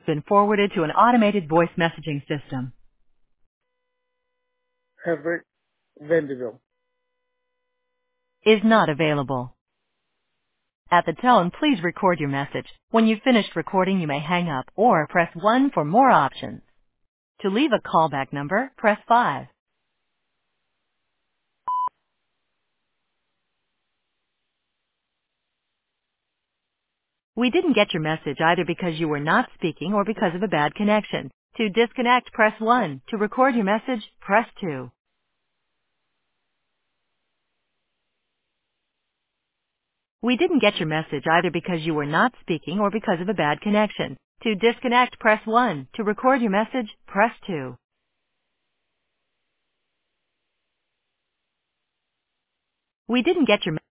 Been forwarded to an automated voice messaging system. Everett Vanderbilt. Is not available. At the tone, please record your message. When you've finished recording, you may hang up or press 1 for more options. To leave a callback number, press 5. We didn't get your message either because you were not speaking or because of a bad connection. To disconnect, press 1. To record your message, press 2. We didn't get your message either because you were not speaking or because of a bad connection. To disconnect, press 1. To record your message, press 2. We didn't get your